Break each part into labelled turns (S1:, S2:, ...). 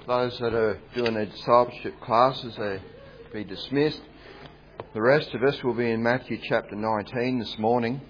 S1: Those that are doing their discipleship classes, they be dismissed. The rest of us will be in Matthew chapter 19 this morning.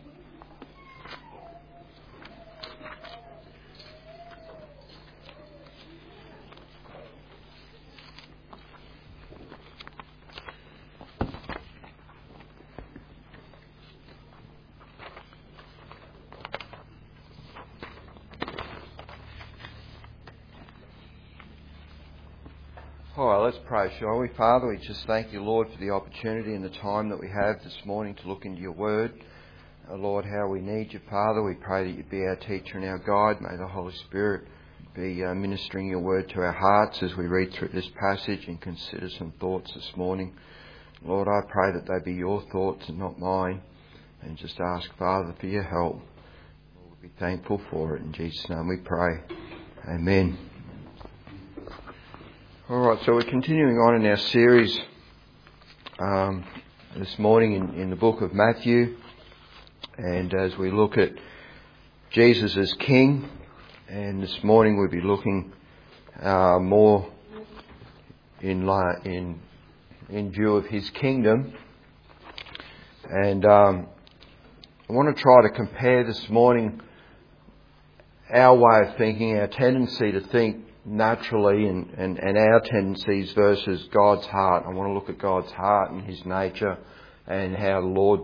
S1: All right, let's pray, shall we? Father, we just thank you, Lord, for the opportunity and the time that we have this morning to look into your word. Lord, how we need you, Father. We pray that you be our teacher and our guide. May the Holy Spirit be ministering your word to our hearts as we read through this passage and consider some thoughts this morning. Lord, I pray that they be your thoughts and not mine, and just ask, Father, for your help. We'll be thankful for it. In Jesus' name we pray. Amen. All right, so we're continuing on in our series this morning in the book of Matthew, and as we look at Jesus as King, and this morning we'll be looking more in view of his kingdom, and I want to try to compare this morning our way of thinking, our tendency to think naturally and our tendencies versus God's heart. I want to look at God's heart and his nature and how the Lord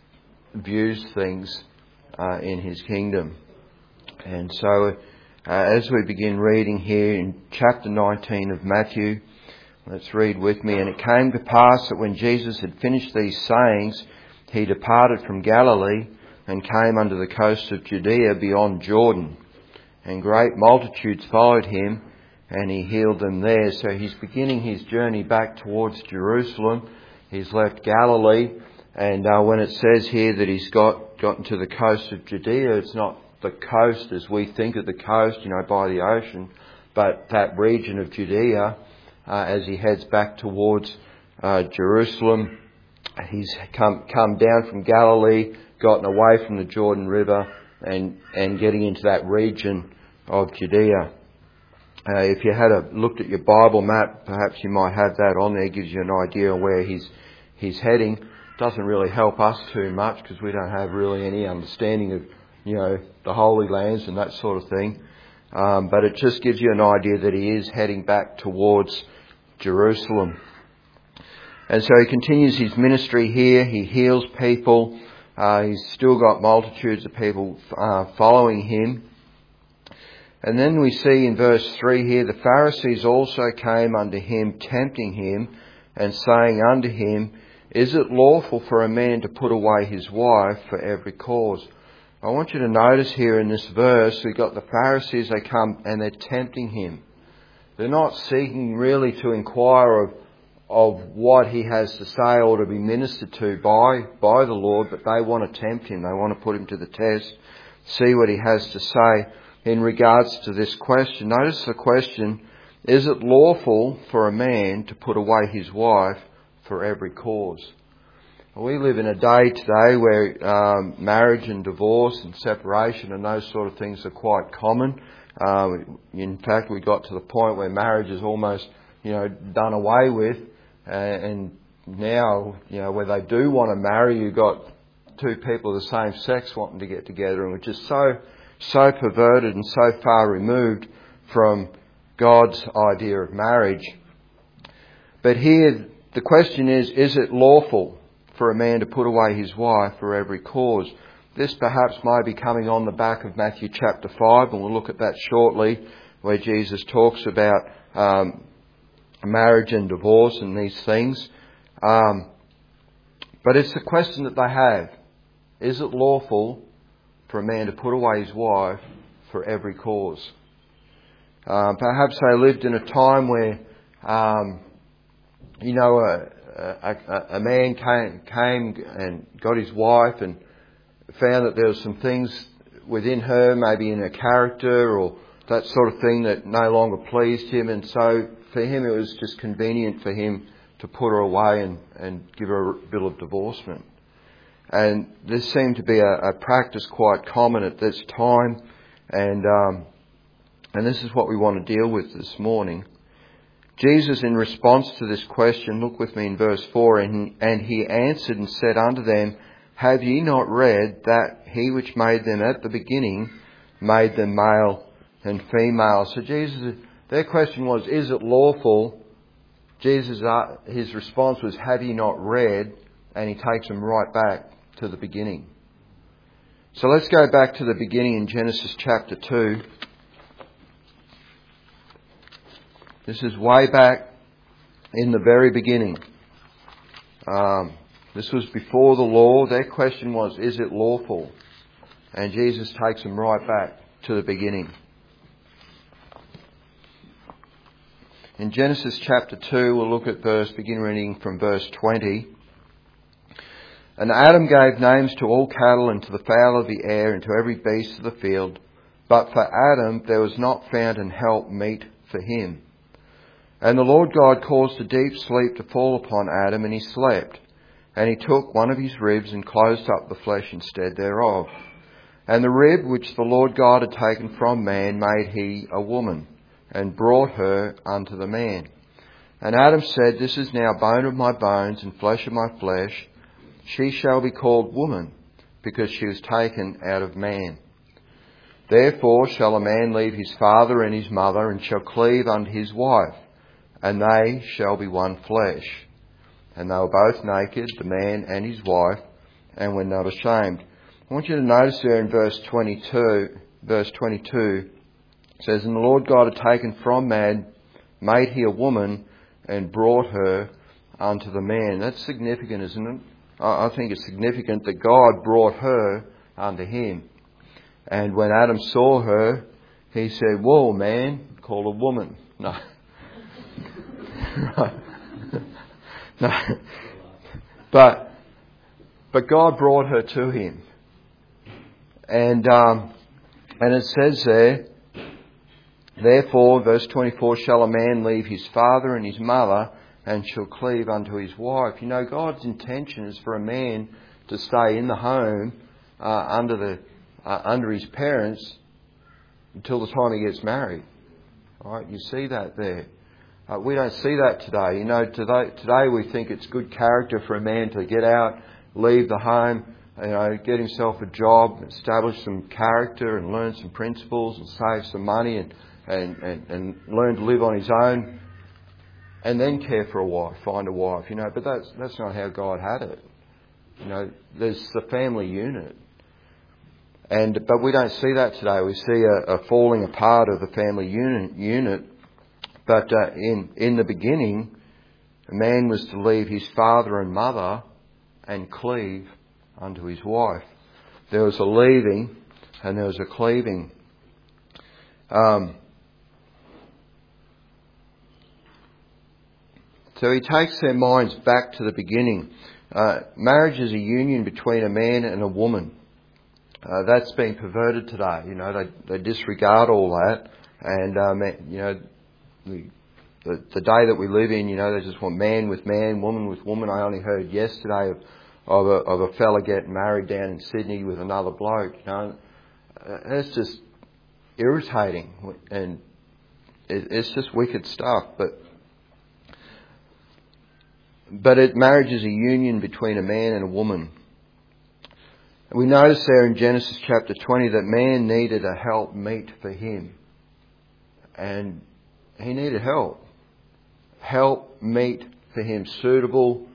S1: views things in his kingdom. And so as we begin reading here in chapter 19 of Matthew, let's read with me. And it came to pass that when Jesus had finished these sayings, he departed from Galilee and came unto the coast of Judea beyond Jordan. And great multitudes followed him, and he healed them there. So he's beginning his journey back towards Jerusalem. He's left Galilee, and when it says here that he's gotten to the coast of Judea, it's not the coast as we think of the coast, by the ocean, but that region of Judea as he heads back towards Jerusalem. He's come down from Galilee, gotten away from the Jordan River, and getting into that region of Judea. If you had looked at your Bible map, perhaps you might have that on there. It gives you an idea of where he's heading. Doesn't really help us too much because we don't have really any understanding of, the Holy Lands and that sort of thing. But it just gives you an idea that he is heading back towards Jerusalem. And so he continues his ministry here. He heals people. He's still got multitudes of people following him. And then we see in verse 3 here, the Pharisees also came unto him, tempting him, and saying unto him, Is it lawful for a man to put away his wife for every cause? I want you to notice here in this verse, we've got the Pharisees, they come and they're tempting him. They're not seeking really to inquire of what he has to say or to be ministered to by the Lord, but they want to tempt him. They want to put him to the test, see what he has to say in regards to this question. Notice the question, is it lawful for a man to put away his wife for every cause? We live in a day today where marriage and divorce and separation and those sort of things are quite common. In fact, we got to the point where marriage is almost, done away with. And now, where they do want to marry, you've got two people of the same sex wanting to get together, and which is so perverted and so far removed from God's idea of marriage. But here the question is it lawful for a man to put away his wife for every cause? This perhaps may be coming on the back of Matthew chapter 5, and we'll look at that shortly, where Jesus talks about marriage and divorce and these things. But it's the question that they have. Is it lawful for a man to put away his wife for every cause? Perhaps they lived in a time where, a man came and got his wife and found that there were some things within her, maybe in her character or that sort of thing, that no longer pleased him. And so for him, it was just convenient for him to put her away and give her a bill of divorcement. And this seemed to be a practice quite common at this time. And this is what we want to deal with this morning. Jesus, in response to this question, look with me in verse 4, and he answered and said unto them, Have ye not read that he which made them at the beginning made them male and female? So Jesus, their question was, is it lawful? Jesus, his response was, have ye not read? And he takes them right back to the beginning. So let's go back to the beginning in Genesis chapter 2. This is way back in the very beginning. This was before the law. Their question was, is it lawful? And Jesus takes them right back to the beginning. In Genesis chapter 2, we'll look at begin reading from verse 20. And Adam gave names to all cattle and to the fowl of the air and to every beast of the field. But for Adam there was not found an help meet for him. And the Lord God caused a deep sleep to fall upon Adam, and he slept. And he took one of his ribs and closed up the flesh instead thereof. And the rib which the Lord God had taken from man made he a woman, and brought her unto the man. And Adam said, This is now bone of my bones and flesh of my flesh. She shall be called woman, because she was taken out of man. Therefore shall a man leave his father and his mother, and shall cleave unto his wife, and they shall be one flesh. And they were both naked, the man and his wife, and were not ashamed. I want you to notice there in verse 22, it says, And the Lord God had taken from man, made he a woman, and brought her unto the man. That's significant, isn't it? I think it's significant that God brought her unto him. And when Adam saw her, he said, Whoa, man, call a woman. No. No. But God brought her to him. And it says there, Therefore, verse 24, shall a man leave his father and his mother, and shall cleave unto his wife. You know, God's intention is for a man to stay in the home under his parents until the time he gets married. All right, you see that there. We don't see that today. You know, today we think it's good character for a man to get out, leave the home, you know, get himself a job, establish some character and learn some principles and save some money and learn to live on his own, and then care for a wife, find a wife, you know. But that's not how God had it. You know, there's the family unit. But we don't see that today. We see a falling apart of the family unit. But in the beginning, a man was to leave his father and mother and cleave unto his wife. There was a leaving and there was a cleaving. So he takes their minds back to the beginning. Marriage is a union between a man and a woman. That's been perverted today. You know, they disregard all that, and you know, the day that we live in, you know, they just want man with man, woman with woman. I only heard yesterday of a fella getting married down in Sydney with another bloke. You know, that's just irritating, and it's just wicked stuff. But marriage is a union between a man and a woman. We notice there in Genesis chapter 20 that man needed a help meet for him. And he needed help. Help meet for him, suitable.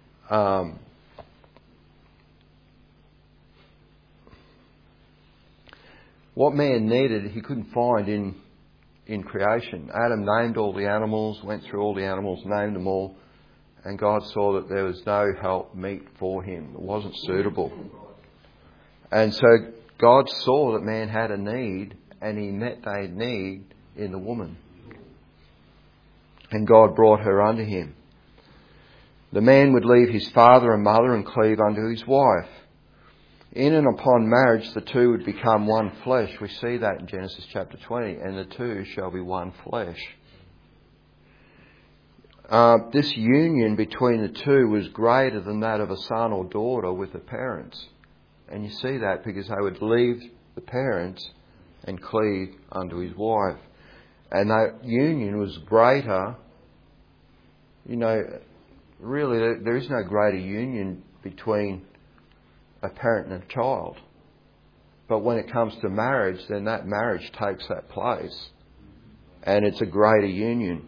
S1: What man needed, he couldn't find in creation. Adam named all the animals, went through all the animals, named them all. And God saw that there was no help meet for him. It wasn't suitable. And so God saw that man had a need, and he met that need in the woman. And God brought her unto him. The man would leave his father and mother and cleave unto his wife. In and upon marriage, the two would become one flesh. We see that in Genesis chapter 20. And the two shall be one flesh. This union between the two was greater than that of a son or daughter with the parents. And you see that because they would leave the parents and cleave unto his wife. And that union was greater Really there is no greater union between a parent and a child. But when it comes to marriage, then that marriage takes that place. And it's a greater union.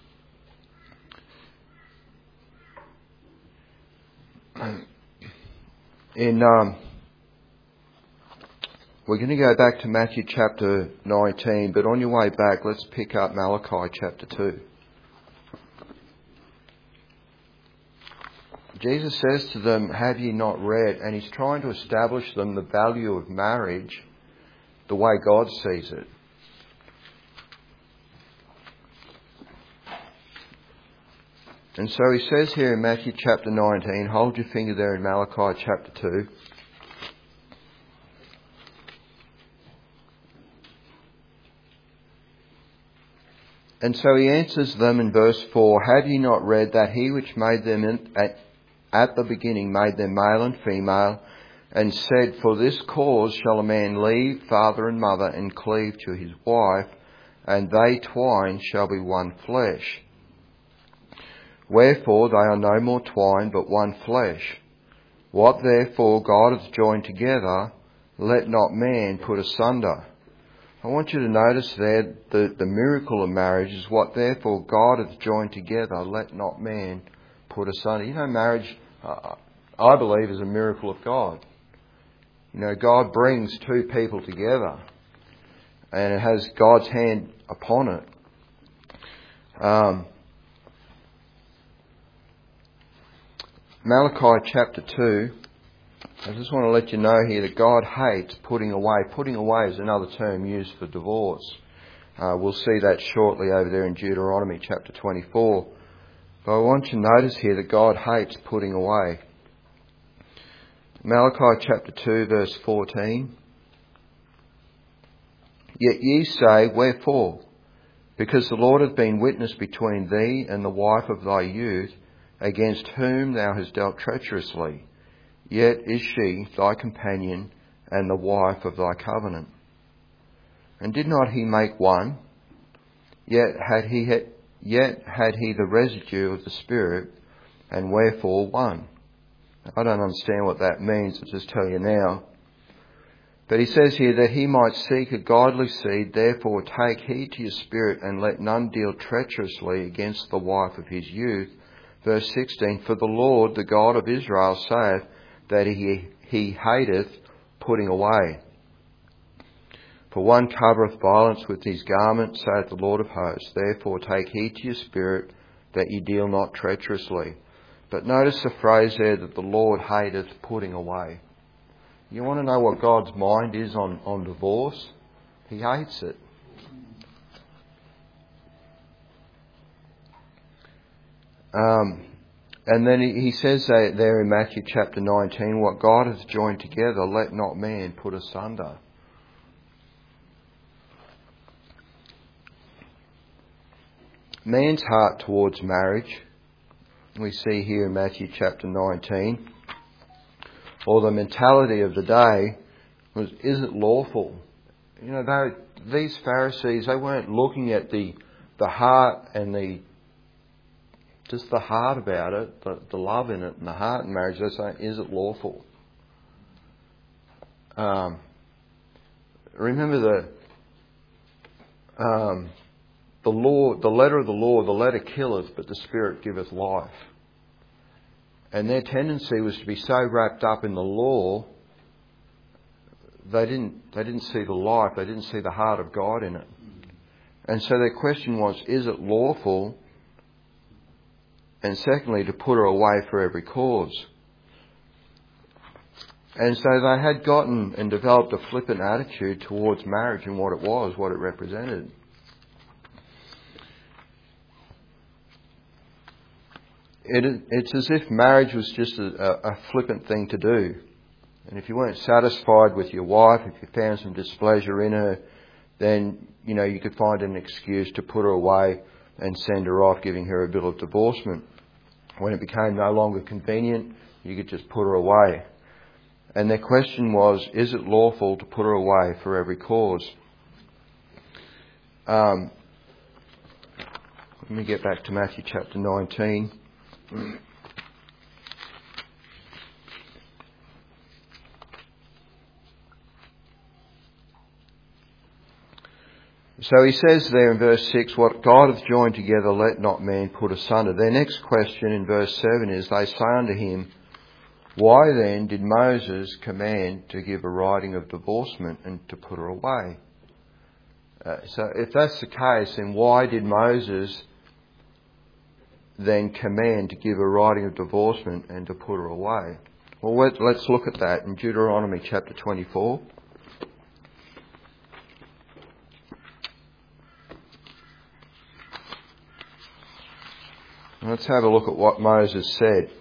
S1: We're going to go back to Matthew chapter 19, but on your way back, let's pick up Malachi chapter 2. Jesus says to them, "Have ye not read?" And he's trying to establish them the value of marriage the way God sees it. And so he says here in Matthew chapter 19, hold your finger there in Malachi chapter 2. And so he answers them in verse 4, "Have ye not read that he which made them at the beginning made them male and female, and said, For this cause shall a man leave father and mother, and cleave to his wife, and they twine shall be one flesh. Wherefore they are no more twine, but one flesh. What therefore God hath joined together, let not man put asunder." I want you to notice there the miracle of marriage is what therefore God hath joined together, let not man put asunder. Marriage, I believe, is a miracle of God. God brings two people together and it has God's hand upon it. Malachi chapter 2, I just want to let you know here that God hates putting away. Putting away is another term used for divorce. We'll see that shortly over there in Deuteronomy chapter 24. But I want you to notice here that God hates putting away. Malachi chapter 2 verse 14. "Yet ye say, Wherefore? Because the Lord hath been witness between thee and the wife of thy youth, against whom thou hast dealt treacherously. Yet is she thy companion and the wife of thy covenant. And did not he make one? Yet had he the residue of the Spirit, and wherefore one?" I don't understand what that means, I'll just tell you now. But he says here that he might seek a godly seed, therefore take heed to your spirit, and let none deal treacherously against the wife of his youth. Verse 16, "For the Lord, the God of Israel, saith that he hateth putting away. For one covereth violence with his garment, saith the Lord of hosts. Therefore take heed to your spirit, that ye deal not treacherously." But notice the phrase there that the Lord hateth putting away. You want to know what God's mind is on divorce? He hates it. And then he says there in Matthew chapter 19, "What God hath joined together, let not man put asunder." Man's heart towards marriage, we see here in Matthew chapter 19, or the mentality of the day was, is it lawful? These Pharisees, they weren't looking at the heart and just the heart about it, the love in it and the heart in marriage. They're saying, is it lawful? Remember the law, the letter of the law, the letter killeth, but the Spirit giveth life. And their tendency was to be so wrapped up in the law, they didn't see the life, they didn't see the heart of God in it. And so their question was, is it lawful? And secondly, to put her away for every cause. And so they had gotten and developed a flippant attitude towards marriage and what it was, what it represented. It's as if marriage was just a flippant thing to do. And if you weren't satisfied with your wife, if you found some displeasure in her, then, you could find an excuse to put her away and send her off, giving her a bill of divorcement. When it became no longer convenient, you could just put her away. And their question was, is it lawful to put her away for every cause? Let me get back to Matthew chapter 19. So he says there in verse 6, what God hath joined together, let not man put asunder. Their next question in verse 7 is, they say unto him, why then did Moses command to give a writing of divorcement and to put her away? So if that's the case, then why did Moses then command to give a writing of divorcement and to put her away? Well, let's look at that in Deuteronomy chapter 24. Let's have a look at what Moses said.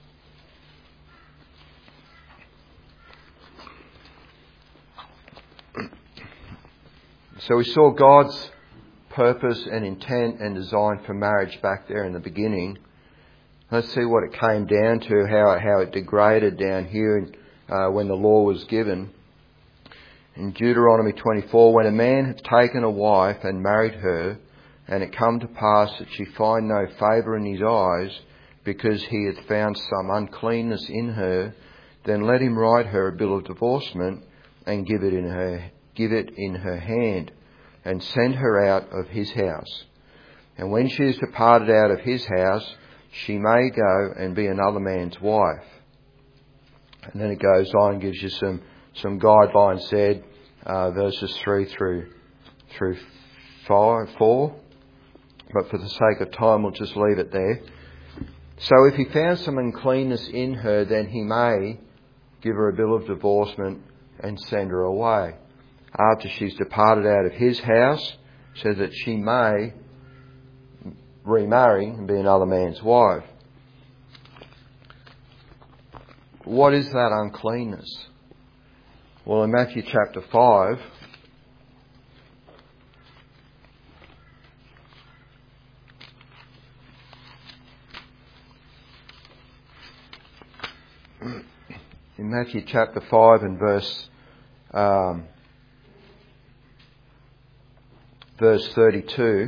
S1: So we saw God's purpose and intent and design for marriage back there in the beginning. Let's see what it came down to, how it degraded down here when the law was given. In Deuteronomy 24, when a man hath taken a wife and married her, and it come to pass that she find no favour in his eyes, because he hath found some uncleanness in her, then let him write her a bill of divorcement, and give it in her hand, and send her out of his house. And when she is departed out of his house, she may go and be another man's wife. And then it goes on and gives you some guidelines said, verses 3 through 4. But for the sake of time, we'll just leave it there. So if he found some uncleanness in her, then he may give her a bill of divorcement and send her away after she's departed out of his house, so that she may remarry and be another man's wife. What is that uncleanness? Well, in Matthew chapter 5, in Matthew chapter 5 and verse 32,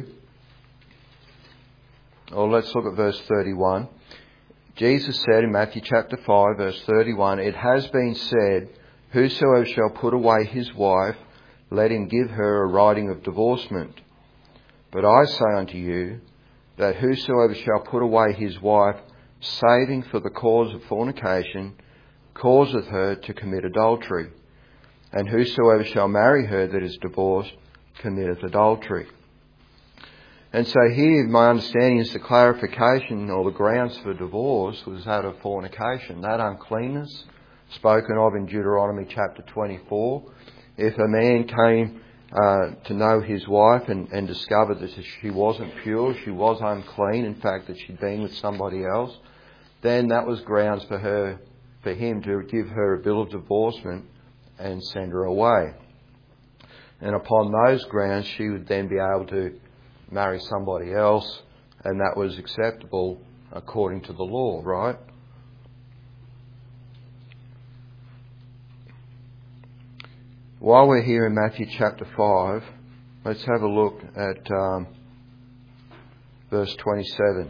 S1: or let's look at verse 31. Jesus said in Matthew chapter 5 verse 31, it has been said, whosoever shall put away his wife, let him give her a writing of divorcement. But I say unto you, that whosoever shall put away his wife, saving for the cause of fornication, causeth her to commit adultery. And whosoever shall marry her that is divorced, committeth adultery. And so here, my understanding is the clarification or the grounds for divorce was that of fornication, that uncleanness spoken of in Deuteronomy chapter 24. If a man came to know his wife and discovered that she wasn't pure, she was unclean, in fact that she'd been with somebody else, then that was grounds for him to give her a bill of divorcement and send her away. And upon those grounds, she would then be able to marry somebody else, and that was acceptable according to the law, right? While we're here in Matthew chapter 5, let's have a look at verse 27.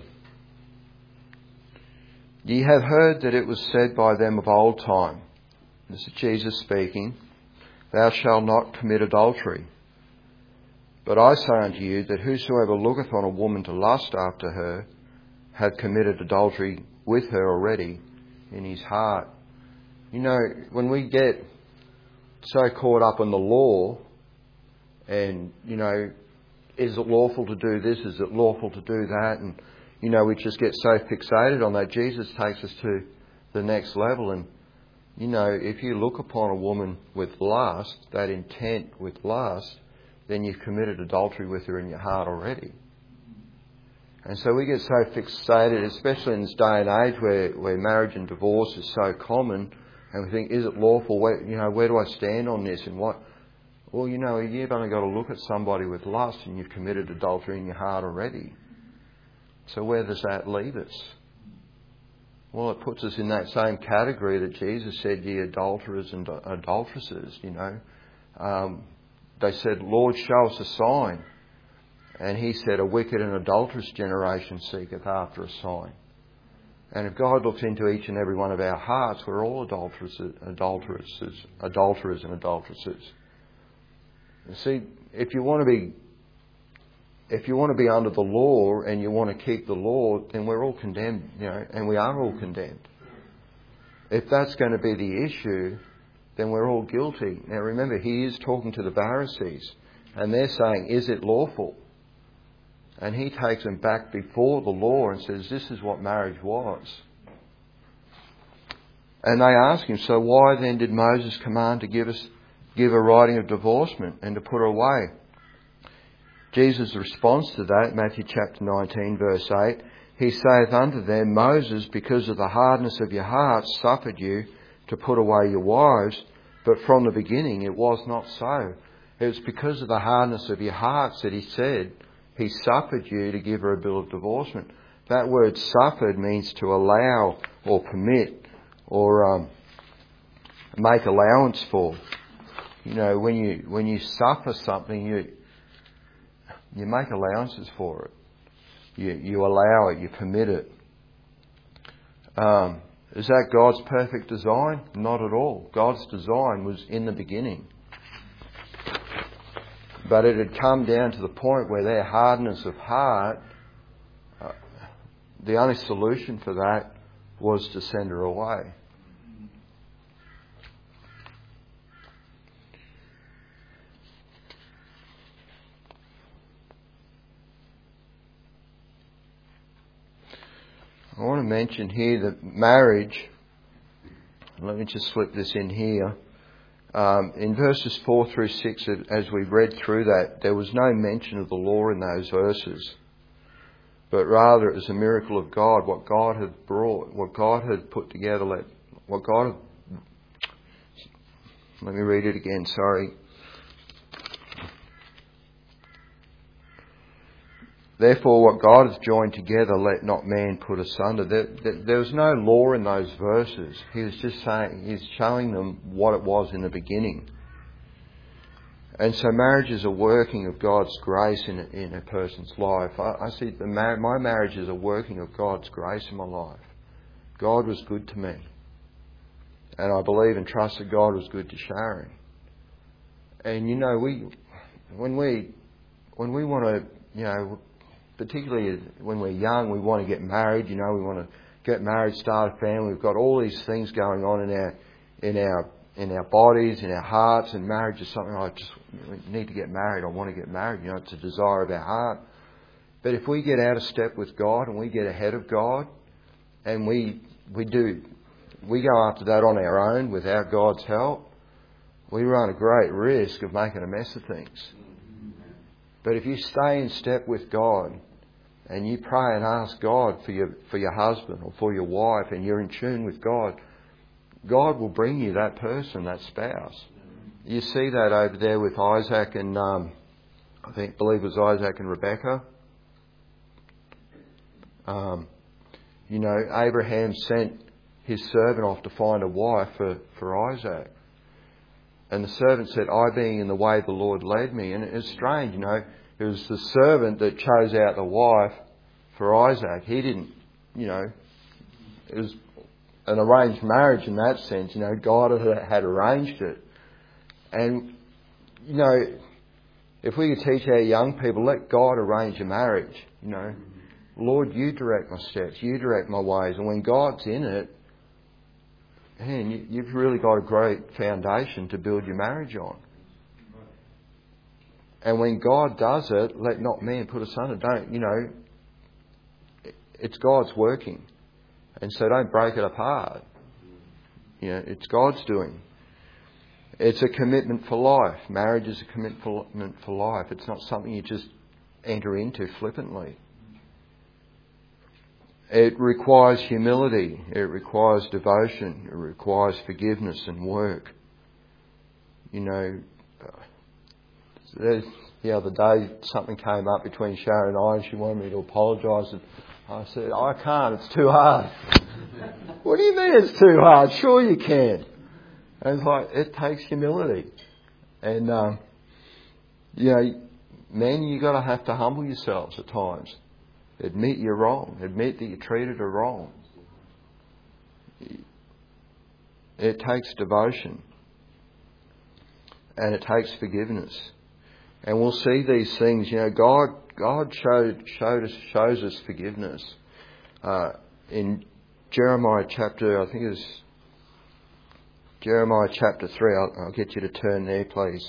S1: Ye have heard that it was said by them of old time, this is Jesus speaking, thou shalt not commit adultery. But I say unto you that whosoever looketh on a woman to lust after her hath committed adultery with her already in his heart. You know, when we get so caught up in the law and, you know, is it lawful to do this? Is it lawful to do that? And, you know, we just get so fixated on that. Jesus takes us to the next level. And, you know, if you look upon a woman with lust, that intent with lust, then you've committed adultery with her in your heart already. And so we get so fixated, especially in this day and age where marriage and divorce is so common, and we think, is it lawful? Where do I stand on this? And what? Well, you know, you've only got to look at somebody with lust and you've committed adultery in your heart already. So where does that leave us? Well, it puts us in that same category that Jesus said, ye adulterers and adulteresses, you know. They said, Lord, show us a sign. And he said, a wicked and adulterous generation seeketh after a sign. And if God looks into each and every one of our hearts, we're all adulterers and adulteresses. You see, if you want to be under the law and you want to keep the law, then we're all condemned, and we are all condemned. If that's going to be the issue, then we're all guilty. Now remember, he is talking to the Pharisees, and they're saying, is it lawful? And he takes them back before the law and says, this is what marriage was. And they ask him, so why then did Moses command to give a writing of divorcement and to put her away? Jesus' response to that, Matthew chapter 19, verse 8, he saith unto them, Moses, because of the hardness of your hearts, suffered you to put away your wives, but from the beginning it was not so. It was because of the hardness of your hearts that he said, he suffered you to give her a bill of divorcement. That word suffered means to allow or permit or make allowance for. When you suffer something, you make allowances for it. You allow it, you permit it. Is that God's perfect design? Not at all. God's design was in the beginning. But it had come down to the point where their hardness of heart, the only solution for that was to send her away. I want to mention here that marriage, let me just slip this in here. In verses 4 through 6, as we read through that, there was no mention of the law in those verses. But rather it was a miracle of God, what God had brought, what God had put together, let me read it again, sorry. Therefore, what God hath joined together, let not man put asunder. There was no law in those verses. He was just saying, he's showing them what it was in the beginning. And so marriage is a working of God's grace in a person's life. I see my marriage is a working of God's grace in my life. God was good to me. And I believe and trust that God was good to Sharon. And when we want to, particularly when we're young, we want to get married. We want to get married, start a family. We've got all these things going on in our bodies, in our hearts, and marriage is something we need to get married. I want to get married. It's a desire of our heart. But if we get out of step with God and we get ahead of God, and we go after that on our own without God's help, we run a great risk of making a mess of things. But if you stay in step with God and you pray and ask God for your husband or for your wife, and you're in tune with God, God will bring you that person, that spouse. You see that over there with Isaac and believe it was Isaac and Rebecca. Abraham sent his servant off to find a wife for Isaac. And the servant said, I being in the way the Lord led me. And it's strange, it was the servant that chose out the wife for Isaac. He didn't, it was an arranged marriage in that sense. God had arranged it. And, if we could teach our young people, let God arrange a marriage. Lord, you direct my steps, you direct my ways. And when God's in it, man, you've really got a great foundation to build your marriage on. And when God does it, let not man put asunder. It's God's working. And so don't break it apart. It's God's doing. It's a commitment for life. Marriage is a commitment for life. It's not something you just enter into flippantly. It requires humility. It requires devotion. It requires forgiveness and work. The other day something came up between Sharon and I, and she wanted me to apologise. And I said, I can't, it's too hard. What do you mean it's too hard? Sure you can. And it's like, it takes humility. And, Men, you've got to have to humble yourselves at times. Admit you're wrong. Admit that you treated her wrong. It takes devotion. And it takes forgiveness. And we'll see these things. God shows us forgiveness. In Jeremiah chapter 3. I'll get you to turn there, please.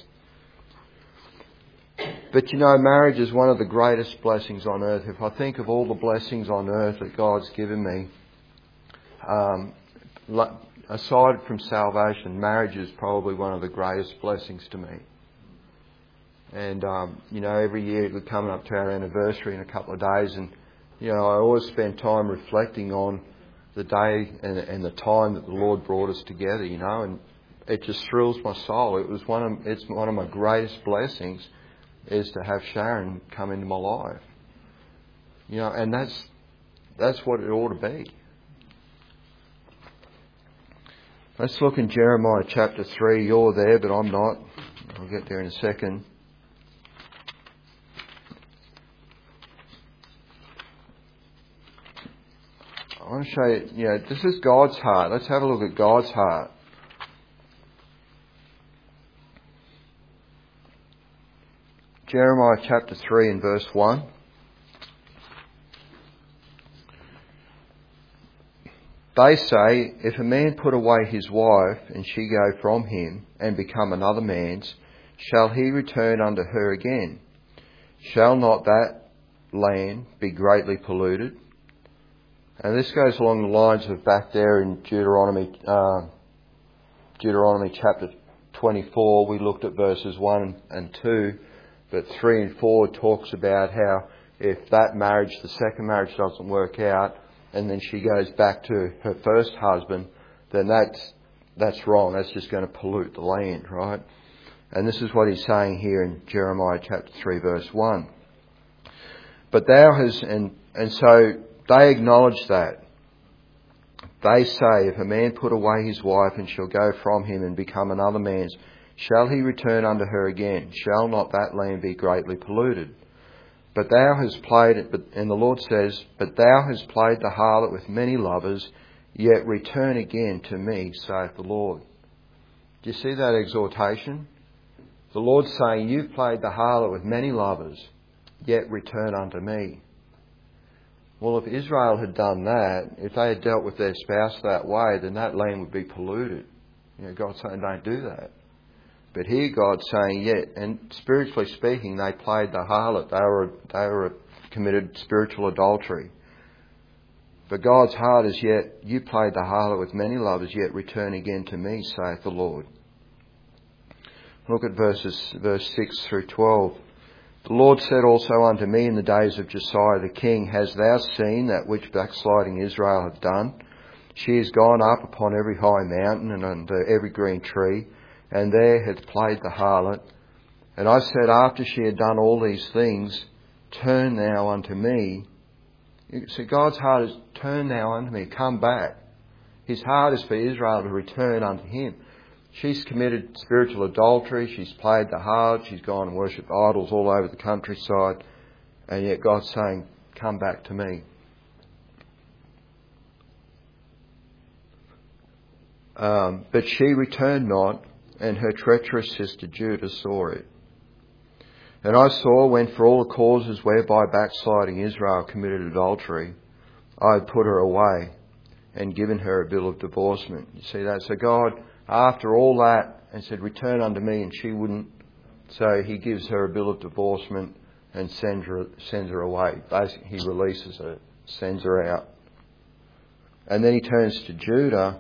S1: But marriage is one of the greatest blessings on earth. If I think of all the blessings on earth that God's given me, aside from salvation, marriage is probably one of the greatest blessings to me. And, every year we're coming up to our anniversary in a couple of days, and, I always spend time reflecting on the day and the time that the Lord brought us together, and it just thrills my soul. It's one of my greatest blessings is to have Sharon come into my life. And that's what it ought to be. Let's look in Jeremiah chapter 3. You're there, but I'm not. I'll get there in a second. I want to show you, this is God's heart. Let's have a look at God's heart. Jeremiah chapter 3 and verse 1. They say, if a man put away his wife, and she go from him, and become another man's, shall he return unto her again? Shall not that land be greatly polluted? And this goes along the lines of back there in Deuteronomy chapter 24. We looked at verses 1 and 2, but 3 and 4 talks about how if that marriage, the second marriage, doesn't work out, and then she goes back to her first husband, then that's wrong. That's just going to pollute the land, right? And this is what he's saying here in Jeremiah chapter 3 verse 1. But thou hast, and so they acknowledge that. They say, if a man put away his wife and shall go from him and become another man's, shall he return unto her again? Shall not that land be greatly polluted? But thou hast played it, and the Lord says, but thou hast played the harlot with many lovers, yet return again to me, saith the Lord. Do you see that exhortation? The Lord's saying, you've played the harlot with many lovers, yet return unto me. Well, if Israel had done that, if they had dealt with their spouse that way, then that land would be polluted. God's saying, don't do that. But here God's saying, and spiritually speaking, they played the harlot. They were committed spiritual adultery. But God's heart is yet, you played the harlot with many lovers, yet return again to me, saith the Lord. Look at verse 6 through 12. The Lord said also unto me in the days of Josiah the king, hast thou seen that which backsliding Israel hath done? She is gone up upon every high mountain and under every green tree, and there hath played the harlot. And I said, after she had done all these things, turn now unto me. So God's heart is, turn now unto me, come back. His heart is for Israel to return unto him. She's committed spiritual adultery, she's played the harlot, she's gone and worshipped idols all over the countryside, and yet God's saying, come back to me. But she returned not, and her treacherous sister Judah saw it. And I saw when for all the causes whereby backsliding Israel committed adultery, I had put her away and given her a bill of divorcement. You see that? So God, after all that, and said, return unto me, and she wouldn't. So he gives her a bill of divorcement and sends her away. Basically, he releases her, sends her out. And then he turns to Judah.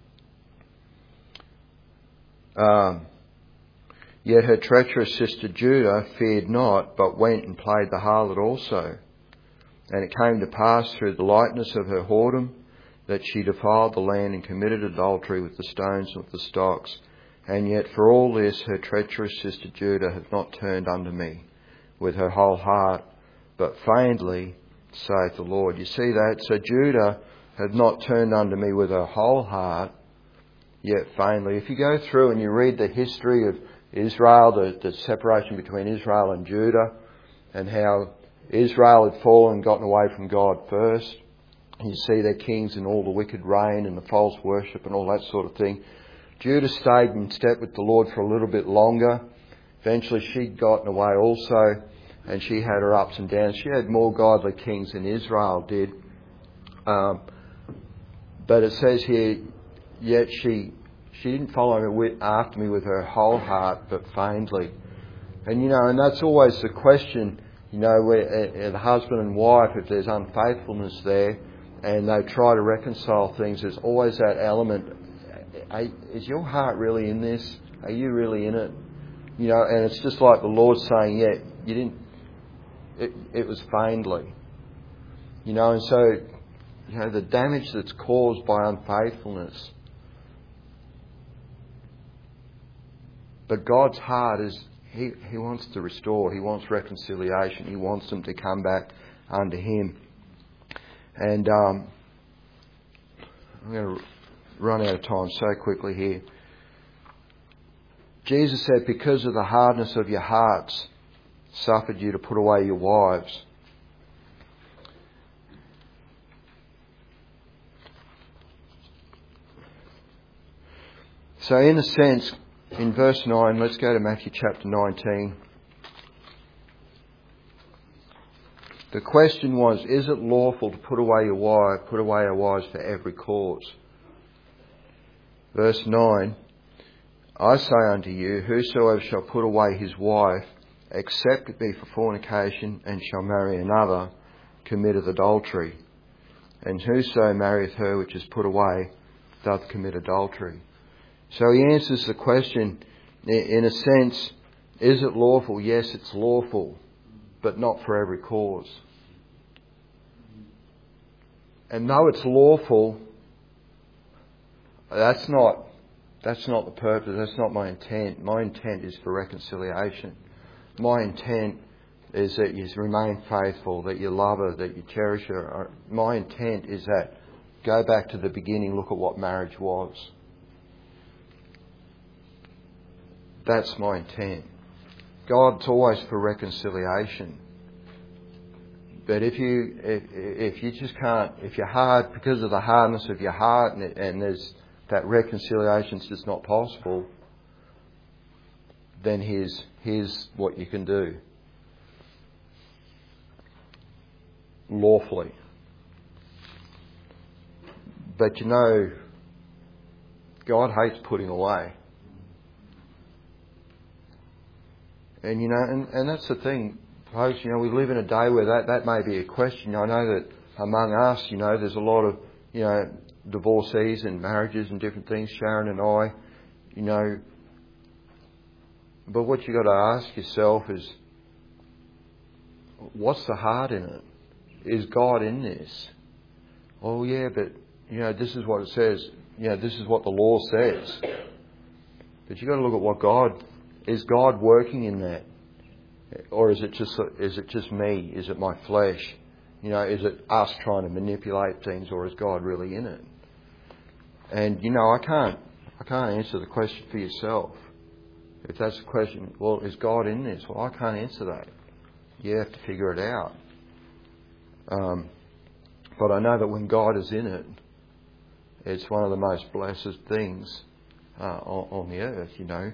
S1: Yet her treacherous sister Judah feared not, but went and played the harlot also. And it came to pass through the lightness of her whoredom that she defiled the land and committed adultery with the stones and with the stocks. And yet for all this her treacherous sister Judah hath not turned unto me with her whole heart, but feignedly, saith the Lord. You see that? So Judah hath not turned unto me with her whole heart, yet feignedly. If you go through and you read the history of Israel, the separation between Israel and Judah, and how Israel had fallen and gotten away from God first. You see their kings and all the wicked reign and the false worship and all that sort of thing. Judah stayed in step with the Lord for a little bit longer. Eventually she'd gotten away also, and she had her ups and downs. She had more godly kings than Israel did. But it says here, yet she didn't follow after me with her whole heart, but faintly. And and that's always the question, where the husband and wife, if there's unfaithfulness there, and they try to reconcile things, there's always that element. Is your heart really in this? Are you really in it? And it's just like the Lord saying, yeah, you didn't. It was faintly. And so, the damage that's caused by unfaithfulness. But God's heart is, He wants to restore. He wants reconciliation. He wants them to come back unto Him. And I'm going to run out of time so quickly here. Jesus said, because of the hardness of your hearts, suffered you to put away your wives. So in a sense, in verse 9, let's go to Matthew chapter 19. The question was, is it lawful to put away your wife, put away our wives for every cause? Verse 9, I say unto you, whosoever shall put away his wife, except it be for fornication, and shall marry another, committeth adultery. And whoso marrieth her which is put away, doth commit adultery. So he answers the question, in a sense, is it lawful? Yes, it's lawful, but not for every cause. And though it's lawful, that's not the purpose, that's not my intent. My intent is for reconciliation. My intent is that you remain faithful, that you love her, that you cherish her. My intent is that, go back to the beginning, look at what marriage was. That's my intent. God's always for reconciliation. But if you just can't, if you're hard, because of the hardness of your heart, and there's that reconciliation's just not possible, then here's what you can do. Lawfully. But God hates putting away. And and that's the thing, folks, we live in a day where that may be a question. I know that among us, there's a lot of, divorcees and marriages and different things, Sharon and I, but what you got to ask yourself is, what's the heart in it? Is God in this? Oh yeah, but this is what it says. This is what the law says. But you got to look at what God. Is God working in that, or is it just me? Is it my flesh? Is it us trying to manipulate things, or is God really in it? And I can't answer the question for yourself. If that's the question, well, is God in this? Well, I can't answer that. You have to figure it out. But I know that when God is in it, it's one of the most blessed things on the earth.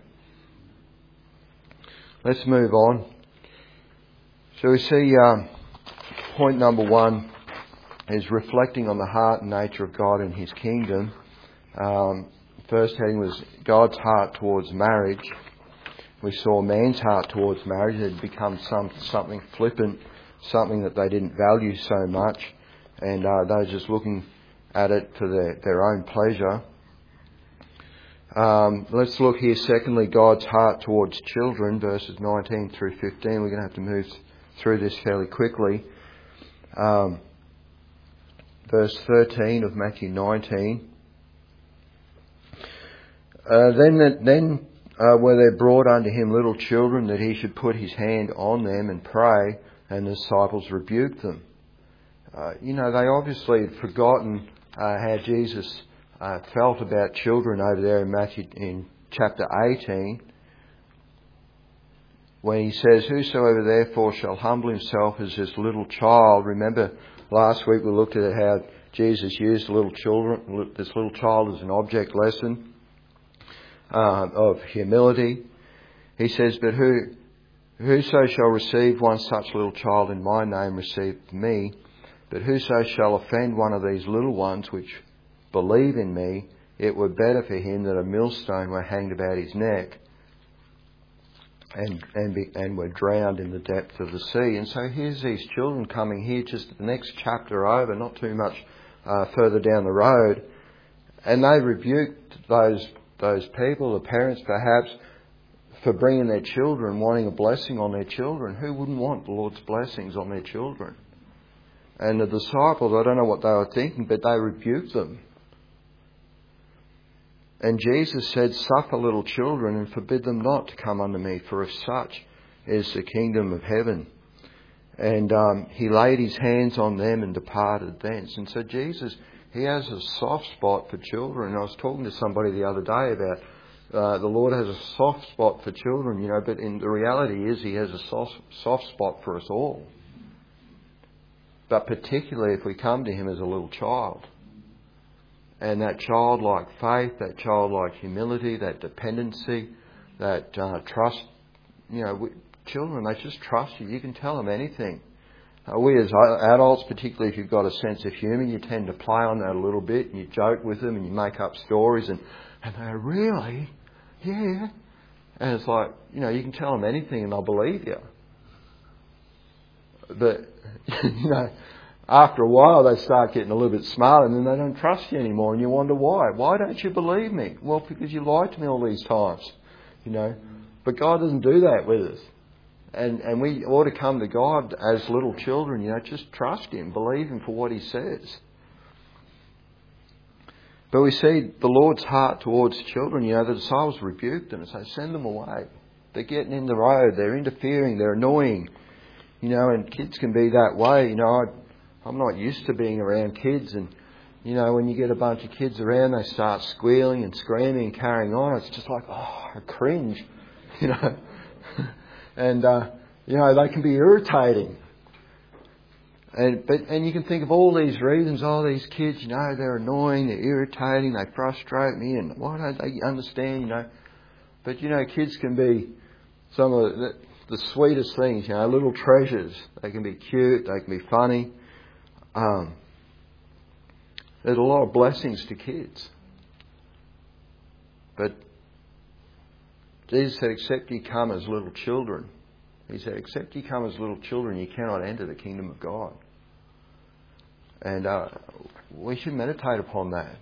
S1: Let's move on. So we see point number 1 is reflecting on the heart and nature of God and His kingdom. First heading was God's heart towards marriage. We saw man's heart towards marriage. It had become something flippant, something that they didn't value so much, and they were just looking at it for their own pleasure. Let's look here, secondly, God's heart towards children, verses 19 through 15. We're going to have to move through this fairly quickly. Verse 13 of Matthew 19. Then were there brought unto him little children, that he should put his hand on them and pray, and the disciples rebuked them. They obviously had forgotten how Jesus felt about children over there in Matthew in chapter 18, when he says, whosoever therefore shall humble himself as this little child. Remember last week we looked at how Jesus used this little child as an object lesson of humility. He says, but whoso shall receive one such little child in my name receiveth me. But whoso shall offend one of these little ones which believe in me, it were better for him that a millstone were hanged about his neck and were drowned in the depth of the sea. And so here's these children coming here just the next chapter over, not too much further down the road, and they rebuked those people, the parents perhaps, for bringing their children, wanting a blessing on their children. Who wouldn't want the Lord's blessings on their children? And the disciples, I don't know what they were thinking, but they rebuked them. And Jesus said, suffer little children and forbid them not to come unto me, for of such is the kingdom of heaven. And he laid his hands on them and departed thence. And so Jesus, he has a soft spot for children. And I was talking to somebody the other day about the Lord has a soft spot for children, but in the reality is he has a soft spot for us all. But particularly if we come to him as a little child. And that childlike faith, that childlike humility, that dependency, that trust, children, they just trust you. You can tell them anything. We as adults, particularly if you've got a sense of humour, you tend to play on that a little bit and you joke with them and you make up stories and they go, really? Yeah. And it's like, you can tell them anything and they'll believe you. But, after a while they start getting a little bit smarter and then they don't trust you anymore and you wonder why. Why don't you believe me? Well, because you lied to me all these times, But God doesn't do that with us. And we ought to come to God as little children, just trust him, believe him for what he says. But we see the Lord's heart towards children. The disciples rebuked them and say, send them away. They're getting in the road, they're interfering, they're annoying. And kids can be that way. I'm not used to being around kids, and when you get a bunch of kids around, they start squealing and screaming and carrying on. It's just like, I cringe, and they can be irritating. And you can think of all these reasons. These kids, they're annoying, they're irritating, they frustrate me, and why don't they understand? But kids can be some of the sweetest things. Little treasures. They can be cute, they can be funny. There's a lot of blessings to kids. But Jesus said, except ye come as little children. He said, except ye come as little children, you cannot enter the kingdom of God. And we should meditate upon that.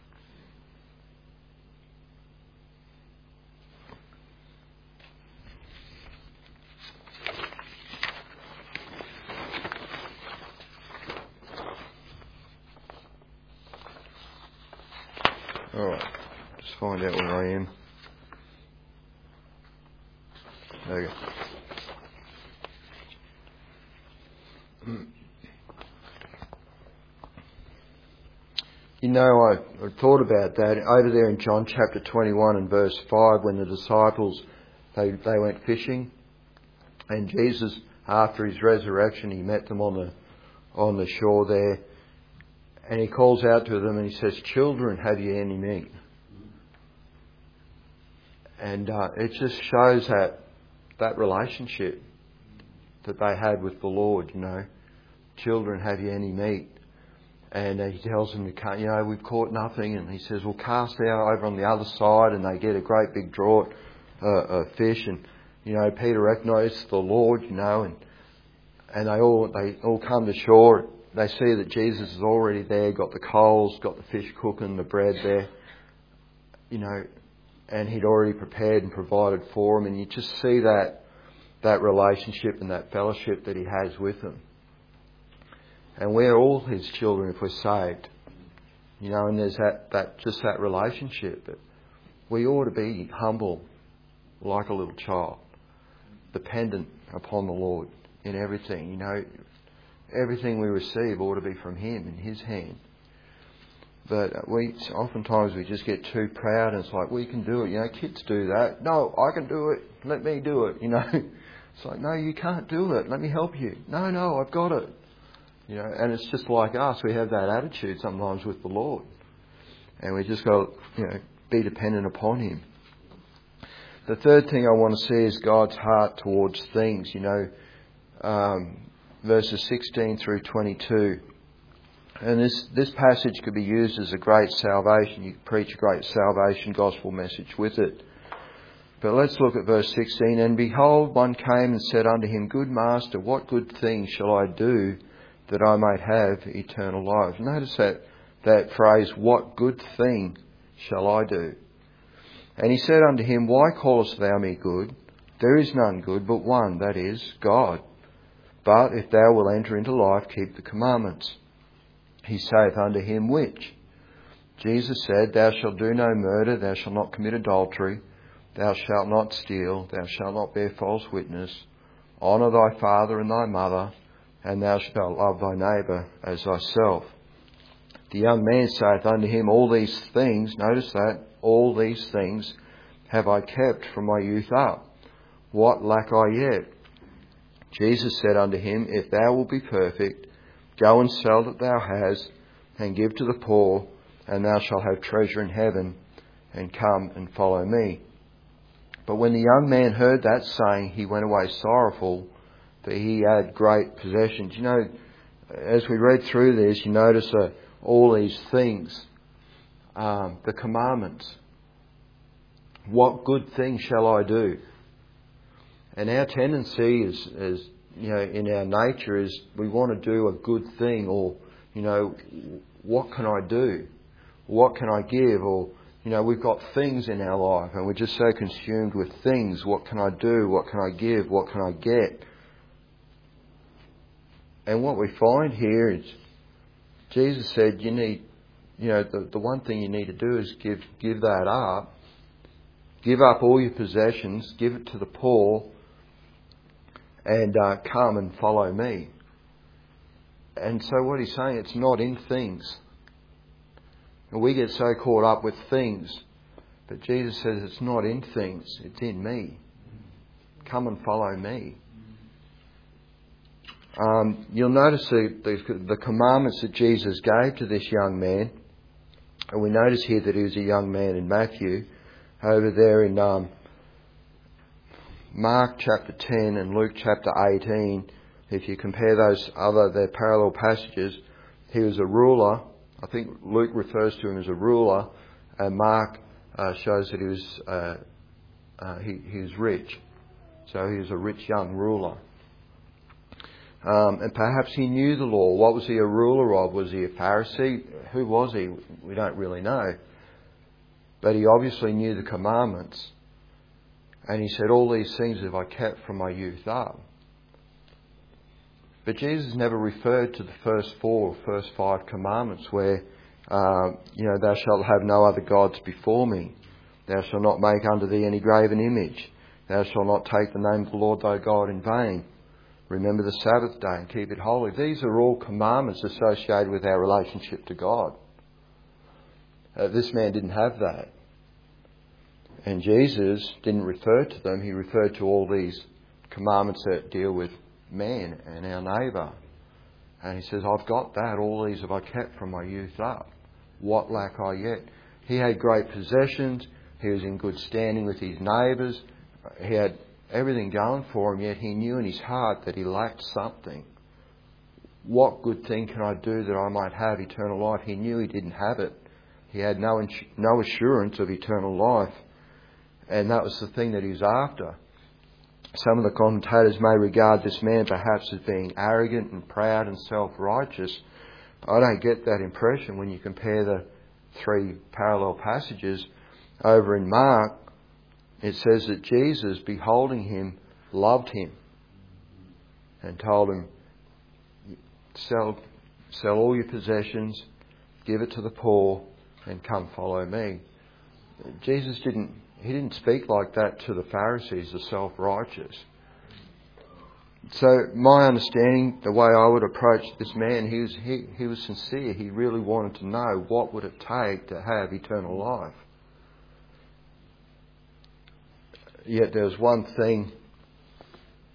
S1: Alright, just find out where I am. There we go. I thought about that over there in John chapter 21 and verse 5 when the disciples, they went fishing, and Jesus, after his resurrection, he met them on the shore there, and he calls out to them and he says, children, have you any meat? And it just shows that relationship that they had with the Lord, Children, have you any meat? And he tells them, we've caught nothing. And he says, well, cast out over on the other side. And they get a great big draught of fish. And, Peter recognises the Lord, and they all come to shore. They see that Jesus is already there, got the coals, got the fish cooking, the bread there, and he'd already prepared and provided for them. And you just see that relationship and that fellowship that he has with them. And we're all his children if we're saved. And there's that relationship. But we ought to be humble like a little child, dependent upon the Lord in everything. Everything we receive ought to be from him, in his hand. But oftentimes we just get too proud and it's like, we can do it. Kids do that. No, I can do it. Let me do it. It's like, no, you can't do it. Let me help you. No, I've got it. And it's just like us. We have that attitude sometimes with the Lord. And we just got to, be dependent upon Him. The third thing I want to see is God's heart towards things. Verses 16 through 22. And this passage could be used as a great salvation. You could preach a great salvation gospel message with it. But let's look at verse 16. And behold, one came and said unto him, Good master, what good thing shall I do that I might have eternal life? Notice that phrase, what good thing shall I do? And he said unto him, Why callest thou me good? There is none good but one, that is, God. But if thou wilt enter into life, keep the commandments. He saith unto him, Which? Jesus said, Thou shalt do no murder, thou shalt not commit adultery, thou shalt not steal, thou shalt not bear false witness, honour thy father and thy mother, and thou shalt love thy neighbour as thyself. The young man saith unto him, All these things, notice that, all these things have I kept from my youth up. What lack I yet? Jesus said unto him, If thou wilt be perfect, go and sell that thou hast, and give to the poor, and thou shalt have treasure in heaven, and come and follow me. But when the young man heard that saying, he went away sorrowful, for he had great possessions. As we read through this, you notice all these things, the commandments. What good thing shall I do? And our tendency is in our nature is we want to do a good thing, or, what can I do? What can I give? Or, we've got things in our life and we're just so consumed with things. What can I do? What can I give? What can I get? And what we find here is Jesus said you need, the one thing you need to do is give that up. Give up all your possessions, give it to the poor, and come and follow me. And so what he's saying, it's not in things. And we get so caught up with things. But Jesus says it's not in things, it's in me. Come and follow me. You'll notice the commandments that Jesus gave to this young man. And we notice here that he was a young man in Matthew. Over there in Mark chapter 10 and Luke chapter 18, if you compare their parallel passages, he was a ruler. I think Luke refers to him as a ruler, and Mark shows that he was rich. So he was a rich young ruler. And perhaps he knew the law. What was he a ruler of? Was he a Pharisee? Who was he? We don't really know. But he obviously knew the commandments. And he said, All these things have I kept from my youth up. But Jesus never referred to the first 4 or first 5 commandments where, thou shalt have no other gods before me. Thou shalt not make unto thee any graven image. Thou shalt not take the name of the Lord thy God in vain. Remember the Sabbath day and keep it holy. These are all commandments associated with our relationship to God. This man didn't have that. And Jesus didn't refer to them. He referred to all these commandments that deal with man and our neighbour. And he says, I've got that. All these have I kept from my youth up. What lack I yet? He had great possessions. He was in good standing with his neighbours. He had everything going for him, yet he knew in his heart that he lacked something. What good thing can I do that I might have eternal life? He knew he didn't have it. He had no assurance of eternal life. And that was the thing that he was after. Some of the commentators may regard this man perhaps as being arrogant and proud and self-righteous. I don't get that impression when you compare the 3 parallel passages. Over in Mark, it says that Jesus, beholding him, loved him and told him, sell all your possessions, give it to the poor, and come follow me. Jesus didn't speak like that to the Pharisees, the self-righteous. So my understanding, the way I would approach this man, he was sincere. He really wanted to know what would it take to have eternal life. Yet there was one thing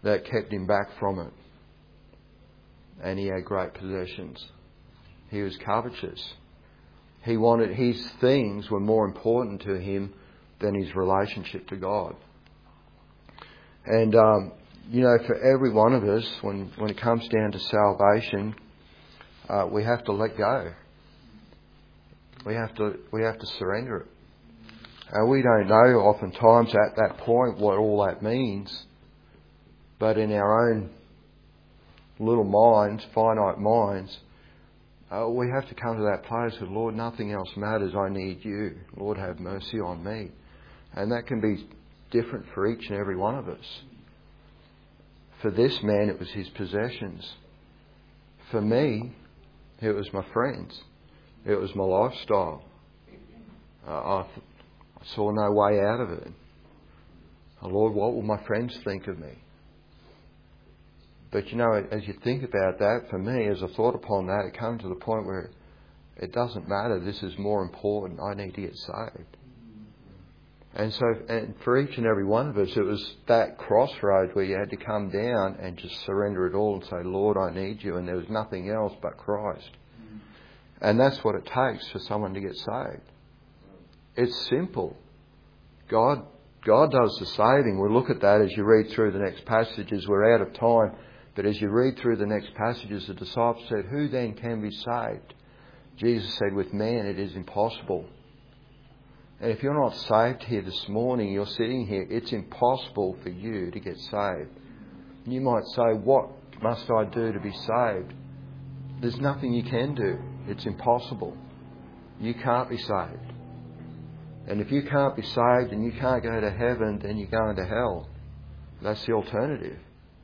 S1: that kept him back from it. And he had great possessions. He was covetous. He wanted, his things were more important to him than his relationship to God. And, for every one of us, when it comes down to salvation, we have to let go. We have to surrender it. And we don't know oftentimes at that point what all that means. But in our own little minds, finite minds, we have to come to that place of, Lord, nothing else matters. I need you. Lord, have mercy on me. And that can be different for each and every one of us. For this man, it was his possessions. For me, it was my friends. It was my lifestyle. I saw no way out of it. Lord, what will my friends think of me? But as you think about that, for me, as I thought upon that, it came to the point where it doesn't matter. This is more important. I need to get saved. And for each and every one of us, it was that crossroad where you had to come down and just surrender it all and say, Lord, I need you. And there was nothing else but Christ. And that's what it takes for someone to get saved. It's simple. God does the saving. We'll look at that as you read through the next passages. We're out of time. But as you read through the next passages, the disciples said, who then can be saved? Jesus said, with man it is impossible. And if you're not saved here this morning, you're sitting here, it's impossible for you to get saved. You might say, what must I do to be saved? There's nothing you can do. It's impossible. You can't be saved. And if you can't be saved and you can't go to heaven, then you're going to hell. That's the alternative.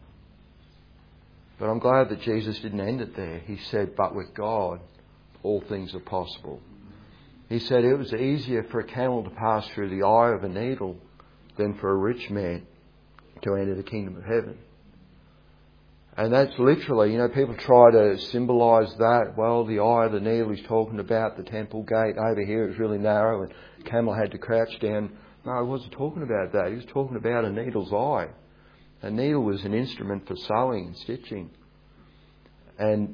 S1: But I'm glad that Jesus didn't end it there. He said, but with God, all things are possible. He said it was easier for a camel to pass through the eye of a needle than for a rich man to enter the kingdom of heaven. And that's literally, people try to symbolise that. Well, the eye of the needle he's talking about, the temple gate over here, it was really narrow and a camel had to crouch down. No, he wasn't talking about that. He was talking about a needle's eye. A needle was an instrument for sewing and stitching. And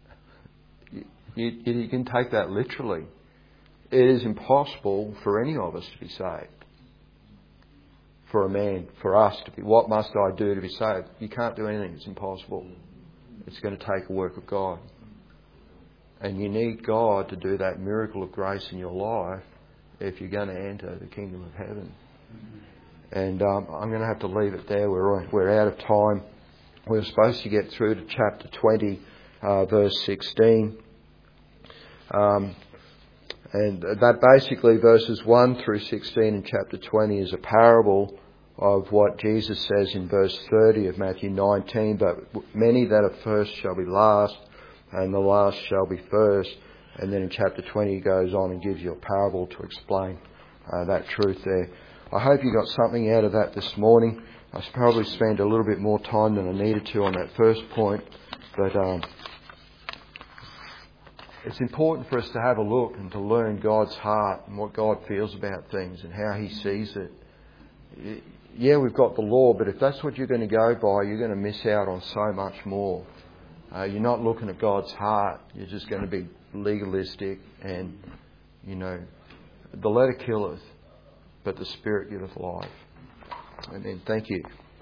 S1: you can take that literally. It is impossible for any of us to be saved. For a man, for us to be, what must I do to be saved? You can't do anything. It's impossible. It's going to take a work of God. And you need God to do that miracle of grace in your life if you're going to enter the kingdom of heaven. And I'm going to have to leave it there. We're out of time. We were supposed to get through to chapter 20, verse 16. And that basically verses 1 through 16 in chapter 20 is a parable of what Jesus says in verse 30 of Matthew 19. But many that are first shall be last, and the last shall be first. And then in chapter 20 he goes on and gives you a parable to explain that truth there. I hope you got something out of that this morning. I probably spent a little bit more time than I needed to on that first point. But it's important for us to have a look and to learn God's heart and what God feels about things and how He sees it. Yeah, we've got the law, but if that's what you're going to go by, you're going to miss out on so much more. You're not looking at God's heart. You're just going to be legalistic and, the letter killeth, but the Spirit giveth life. Amen. Thank you.